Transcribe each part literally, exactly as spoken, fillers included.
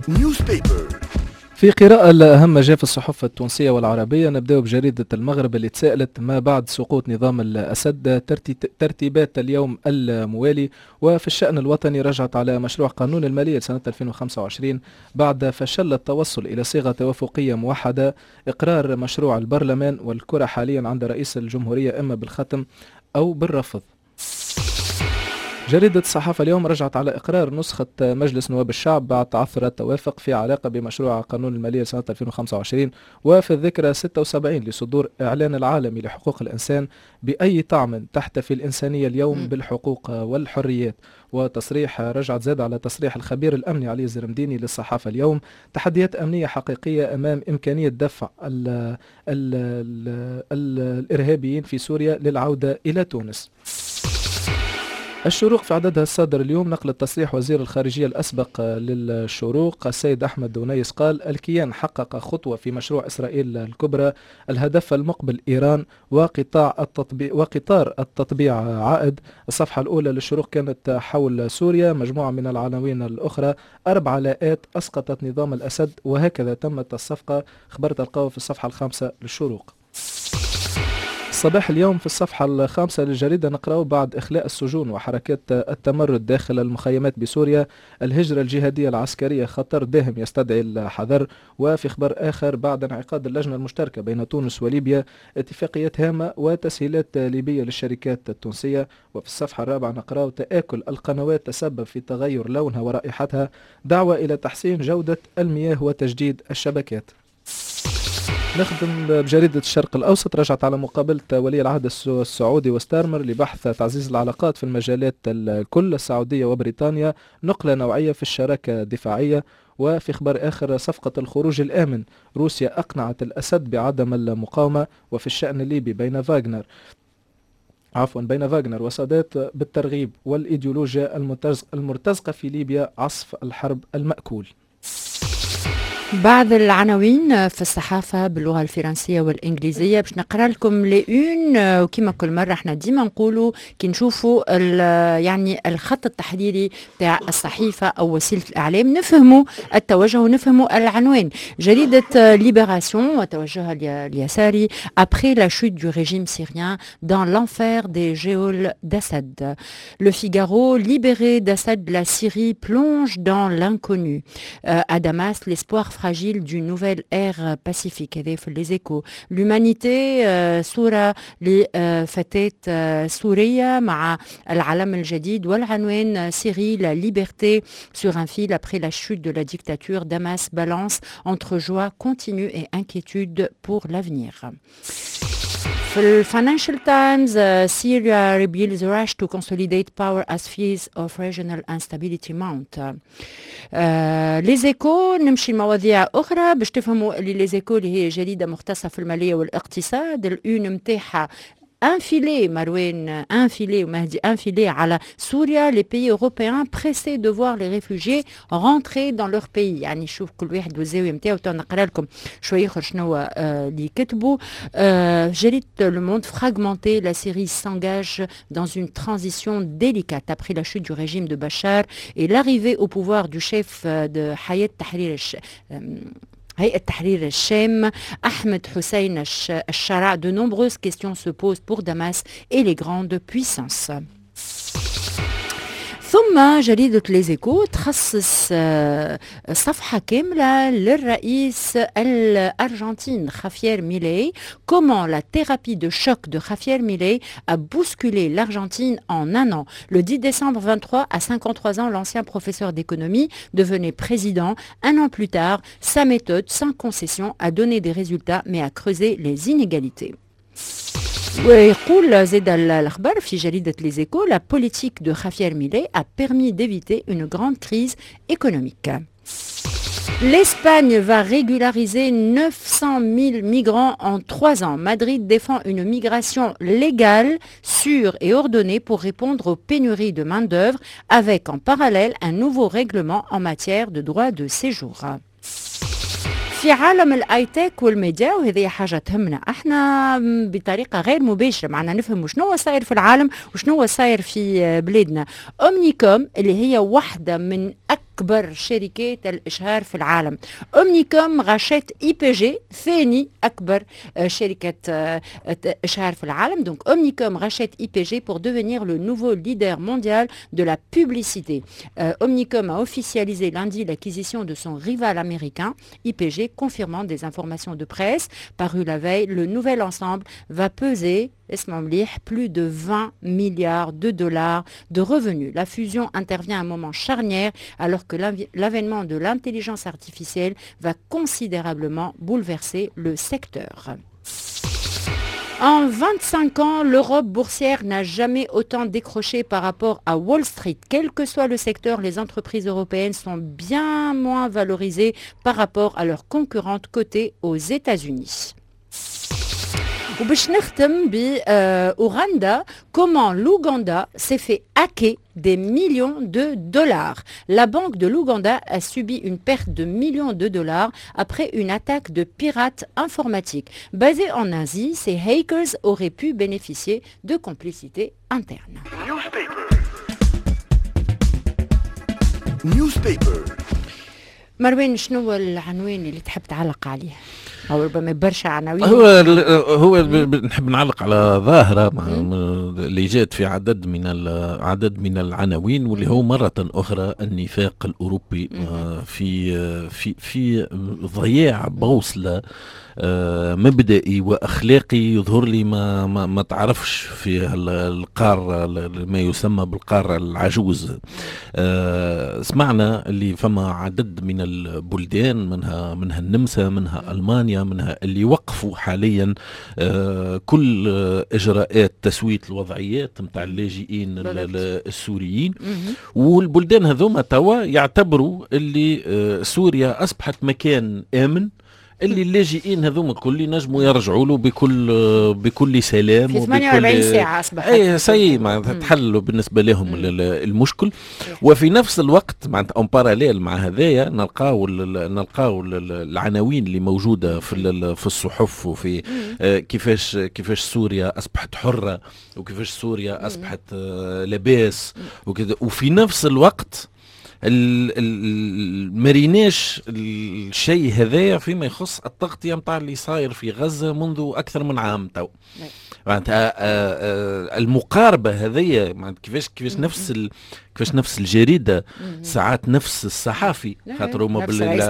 Newspaper. في قراءة لأهم ما جاء في الصحف التونسية والعربية، نبدأ بجريدة المغرب اللي تساءلت ما بعد سقوط نظام الأسد ترتيبات اليوم الموالي. وفي الشأن الوطني رجعت على مشروع قانون المالية لسنة ألفين وخمسة وعشرين بعد فشل التوصل إلى صيغة توافقية موحدة. إقرار مشروع البرلمان والكرة حاليا عند رئيس الجمهورية إما بالختم أو بالرفض. جريدة الصحافة اليوم رجعت على إقرار نسخة مجلس نواب الشعب بعد تعثر التوافق في علاقة بمشروع قانون المالية سنة ألفين وخمسة وعشرين. وفي الذكرى ستة وسبعين لصدور إعلان العالمي لحقوق الإنسان بأي طعم تحتفي الإنسانية اليوم بالحقوق والحريات. وتصريح رجعت زاد على تصريح الخبير الأمني علي الزرمديني للصحافة اليوم: تحديات أمنية حقيقية أمام إمكانية دفع ال ال ال ال الإرهابيين في سوريا للعودة إلى تونس. الشروق في عددها الصادر اليوم نقل تصريح وزير الخارجية الأسبق للشروق السيد أحمد دونيس قال: الكيان حقق خطوة في مشروع إسرائيل الكبرى، الهدف المقبل إيران وقطاع التطبيع وقطار التطبيع عائد. الصفحة الأولى للشروق كانت حول سوريا، مجموعة من العناوين الأخرى: أربع لاءات أسقطت نظام الأسد وهكذا تمت الصفقة. خبر تلقاه في الصفحة الخامسة للشروق. صباح اليوم في الصفحة الخامسة للجريدة نقرأ: بعد إخلاء السجون وحركات التمرد داخل المخيمات بسوريا، الهجرة الجهادية العسكرية خطر داهم يستدعي الحذر. وفي خبر آخر: بعد انعقاد اللجنة المشتركة بين تونس وليبيا، اتفاقيات هامة وتسهيلات ليبية للشركات التونسية. وفي الصفحة الرابعة نقرأ: تآكل القنوات تسبب في تغير لونها ورائحتها، دعوة إلى تحسين جودة المياه وتجديد الشبكات. نخدم بجريدة الشرق الأوسط، رجعت على مقابلة ولي العهد السعودي وستارمر لبحث تعزيز العلاقات في المجالات الكل السعودية وبريطانيا، نقلة نوعية في الشراكة الدفاعية. وفي خبر آخر: صفقة الخروج الآمن، روسيا أقنعت الأسد بعدم المقاومة. وفي الشأن الليبي بين فاغنر عفوا بين فاغنر وسادات بالترغيب والإيديولوجيا المرتزقة في ليبيا، عصف الحرب المأكول. بعض العناوين في الصحافة باللغة الفرنسية والإنجليزية باش نقرأ لكم لأون. وكما كل مرة احنا ديما نقولوا كي نشوفوا يعني الخط التحريري تاع الصحيفة أو وسيلة الإعلام نفهموا التوجه ونفهموا العنوان. جريدة ليبراسيون وتوجهها اليساري: Après la chute du régime syrien dans l'enfer des geôles d'Assad. Le Figaro: Libéré d'Assad, la Syrie plonge dans l'inconnu. Euh, à Damas, l'espoir fragile d'une nouvelle ère pacifique. هذا في les échos. L'humanité صورة لفتاة سورية مع العلم الجديد والعنوان Syrie, la liberté sur un fil après la chute de la dictature. Damas balance entre joie continue et inquiétude pour l'avenir. في الفاينانشال تايمز: Syria reveals rush to consolidate power as fears of regional instability mount. لي زيكو نمشي لمواضيع أخرى باش تفهموا اللي لي زيكو اللي هي جريدة مختصة في المالية والاقتصاد. الأون متاعها infilé Marouane, infilé ou Mahdi, infilé على سوريا. les pays européens pressés de voir les réfugiés rentrer dans leur pays. يعني شوف كل واحد والزاوية متاعو. نقرا لكم شوية اخر شنو اللي كتبوا. جريدة Le Monde: fragmentée, la Syrie s'engage dans une transition délicate après la chute du régime de Bachar et l'arrivée au pouvoir du chef de Hayat Tahrir هيئة تحرير الشام Ahmed Hussein الشرع. De nombreuses questions se posent pour Damas et les grandes puissances. ثم جريدة ليزيكو تخصص صفحة كاملة للرئيس الأرجنتين خافير ميلي. Comment la thérapie de choc de Javier Milei a bousculé l'Argentine en un an. Le dix décembre vingt-trois, à cinquante-trois ans, l'ancien professeur d'économie devenait président. Un an plus tard, sa méthode, sans concession, a donné des résultats mais a creusé les inégalités. ويقول زاد الأخبار في جريدة Les Échos: la politique de Javier Milei a permis d'éviter une grande crise économique. L'Espagne va régulariser neuf cent mille migrants en trois ans. Madrid défend une migration légale, sûre et ordonnée pour répondre aux pénuries de main-d'œuvre, avec en parallèle un nouveau règlement en matière de droit de séjour. في عالم الاي تك والميديا، وهذه حاجه تهمنا احنا بطريقه غير مباشره، معنا نفهم شنو صاير في العالم وشنو صاير في بلادنا. اومنيكوم اللي هي واحده من أكبر شركات الإشهار في العالم. أومنيكوم غشت إي بي جي ثاني أكبر شركة إشهار في العالم. Donc Omnicom rachète I P G pour devenir le nouveau leader mondial de la publicité. Euh, Omnicom a officialisé lundi l'acquisition de son rival américain I P G, confirmant des informations de presse parues la veille. Le nouvel ensemble va peser plus de vingt milliards de dollars de revenus. La fusion intervient à un moment charnière alors que l'avènement de l'intelligence artificielle va considérablement bouleverser le secteur. En vingt-cinq ans, l'Europe boursière n'a jamais autant décroché par rapport à Wall Street. Quel que soit le secteur, les entreprises européennes sont bien moins valorisées par rapport à leurs concurrentes cotées aux États-Unis. وباش نختم بأوغندا. Comment l'Ouganda s'est fait hacker des millions de dollars. La banque de l'Ouganda a subi une perte de millions de dollars après une attaque de pirates informatiques. Basée en Asie, ces hackers auraient pu bénéficier de complicité interne. Newspaper. Newspaper. مروان، شنو العنوان اللي تحب تعلق عليه؟ أو ربما برشا عناوين. هو هو نحب نعلق على ظاهرة اللي جاءت في عدد من عدد من العناوين، واللي هو مرة أخرى النفاق الأوروبي في في في ضياع بوصلة مبدئي واخلاقي يظهر لي ما ما, ما تعرفش في القاره ما يسمى بالقاره العجوز. سمعنا اللي فما عدد من البلدان، منها منها النمسا، منها المانيا، منها اللي وقفوا حاليا كل اجراءات تسويه الوضعيات نتاع اللاجئين السوريين. والبلدان هذوما توا يعتبروا اللي سوريا اصبحت مكان امن اللي اللاجئين هذوما كل ينجموا يرجعوا له بكل بكل سلام في ثمانية وأربعين ساعة أصبحت اي سي معناتها تحلوا بالنسبة لهم مم. المشكل. وفي نفس الوقت معناتها اون باراليل مع هذايا نلقاو نلقاو العناوين اللي موجودة في في الصحف وفي آه كيفاش كيفاش سوريا أصبحت حرة وكيفاش سوريا أصبحت آه لباس وكذا. وفي نفس الوقت المريناش الشيء هذايا فيما يخص التغطية متاع اللي صاير في غزة منذ أكثر من عام تو. معناتها المقاربة هذيا كيفاش كيفاش نفس كيفاش نفس الجريدة ساعات نفس الصحافي خاطر هما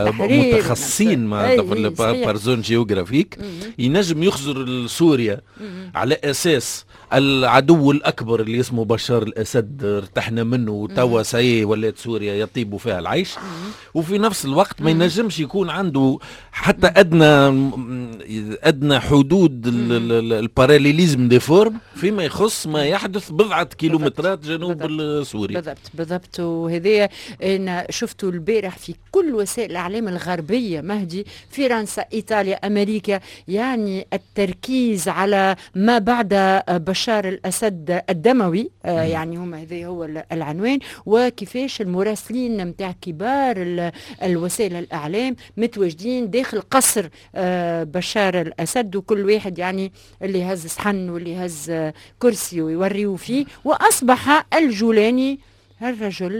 متخصصين مع بارزون جيوغرافيك ينجم يخزر سوريا على أساس العدو الأكبر اللي اسمه بشار الأسد ارتحنا منه وتوا سي ولات سوريا يطيب فيها العيش. وفي نفس الوقت ما ينجمش يكون عنده حتى أدنى أدنى حدود الباراليليزم دي فورم فيما يخص ما يحدث بضعة كيلومترات جنوب سوريا. بالضبط بالضبط. وهذه أنا شفته البارح في كل وسائل الإعلام الغربية مهدي، فرنسا، إيطاليا، أمريكا، يعني التركيز على ما بعد بشار الأسد الدموي. آه يعني هم هذا هو العنوان، وكيفاش المراسلين متاع كبار الوسائل الإعلام متواجدين داخل قصر آه بشار الأسد، وكل واحد يعني اللي هز صحن واللي هز كرسي ويوريوا فيه. وأصبح الجولاني الرجل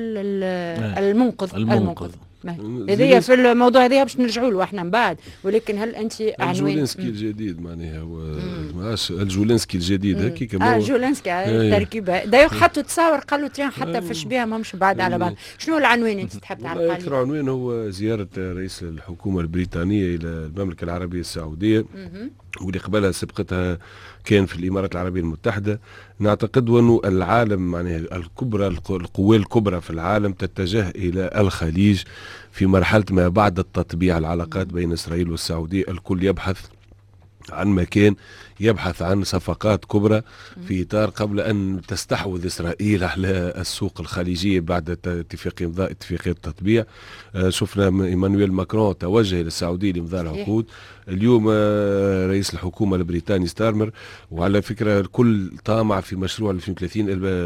المنقذ المنقذ هذه في الموضوع هذا باش نرجعوا له احنا من بعد. ولكن هل انت عنوان الجولنسكي الجديد معناها هو الجولنسكي الجديد هكيك اه جولنسكي التركيبه دايوخ حطوا تصاور قالوا ترين حتى فاش بها ماهمش بعد على بعض. شنو العنوان انت تحب تعلق عليه؟ اكثر عنوان هو زياره رئيس الحكومه البريطانيه الى المملكه العربيه السعوديه، واللي قبلها سبقتها كان في الإمارات العربية المتحدة. نعتقد أنه العالم يعني الكبرى القوى الكبرى في العالم تتجه إلى الخليج في مرحلة ما بعد التطبيع العلاقات بين إسرائيل والسعودية. الكل يبحث عن مكان، يبحث عن صفقات كبرى في إطار قبل أن تستحوذ إسرائيل على السوق الخليجية بعد اتفاقية إمضاء اتفاقية التطبيع. شفنا إيمانويل ماكرون توجه إلى السعودية لإمضاء العقود. اليوم رئيس الحكومة البريطاني ستارمر، وعلى فكرة الكل طامع في مشروع ألفين وثلاثين.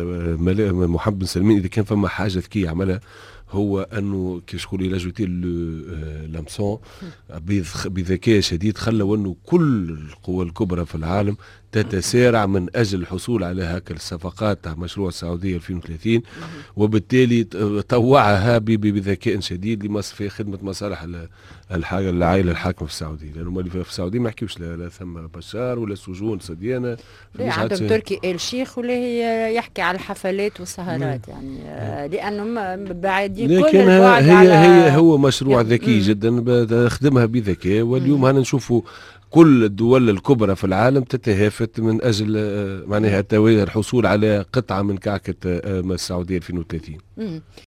محمد بن سلمان إذا كان فما حاجة ذكية عملها هو أنه كيش يقولوا إلى جوتي لامسون بذكاء شديد خلوا أنه كل القوى الكبرى في العالم تتسارع من أجل الحصول على هكا الصفقات تاع مشروع السعودية ألفين وثلاثين، وبالتالي طوعها بذكاء شديد لمصر في خدمة مصالح الحاجة العائلة الحاكمة في السعودية، لأنه اللي في السعودية ما يحكيوش لا, لا ثم بشار ولا سجون صديانة. عندهم تركي آل شيخ ولا هي يحكي على الحفلات والسهرات يعني آه لأنهم بعيدين كل البعد هي على هي هو مشروع يعني ذكي جدا خدمها بذكاء، واليوم هنا نشوفوا كل الدول الكبرى في العالم تتهافت من أجل معناها الحصول على قطعة من كعكة السعودية ألفين وثلاثين.